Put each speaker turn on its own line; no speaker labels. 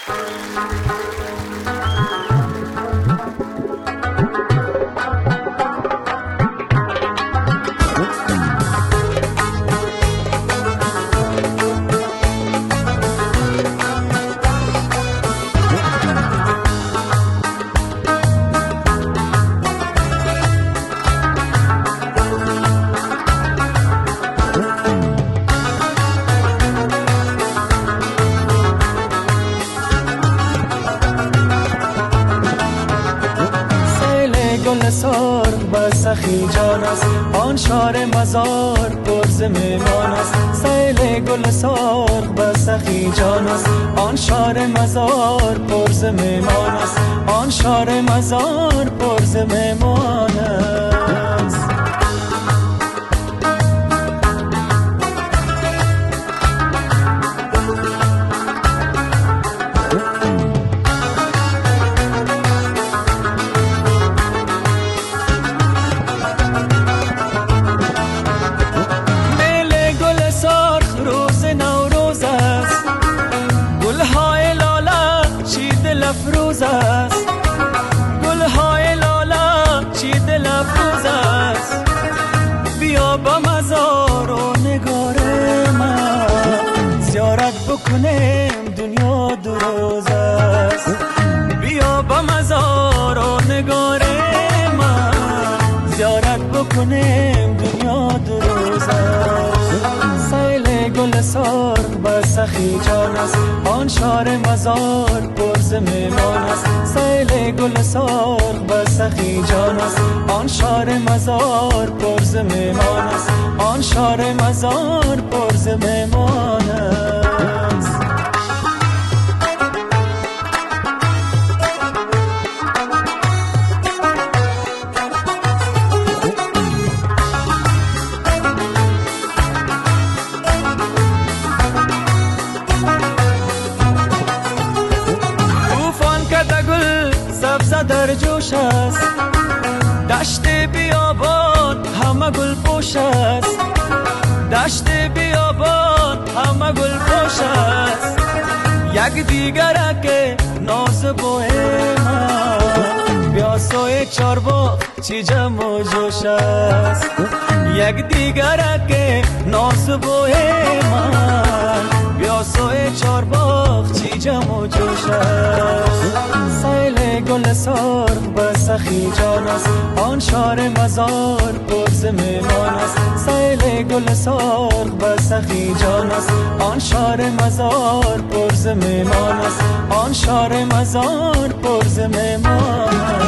گل سرخ به سخی جان است، آن شار مزار پر ز میمان است. سیل گل سرخ به سخی جان است، آن شار مزار پر ز میمان است. آن شار مزار پر ز میمان است. افروز است گلهای لاله چی دل افروز است. بیا با مزار و نگار من زیارت بکنیم دنیا دو روز است. بیا با مزار و نگار من زیارت بکنیم دنیا دو روز است. سیل گل سرخ به سخی جان است، آن شار مزار پر ز میمان است. سیل گل سرخ به سخی جان است، آن شار مزار پر ز میمان است. آن شار مزار پر ز میمان است. سبزه در جوش است، دشت بیابان همه گل پوش است. دشت بیابان همه گل پوش است. یک دیگر که ناز بوی من بیا سوی چارباغ چی جمع و جوش است. یک دیگر که ناز بوی من بیا سوی چارباغ چی جمع و جوش است. سیل گل سرخ به سخی جان است، آن شار مزار پر ز میمان است. سیل گل سرخ به سخی جان است، آن شار مزار پر ز میمان است. آن شار مزار پر ز میمان است.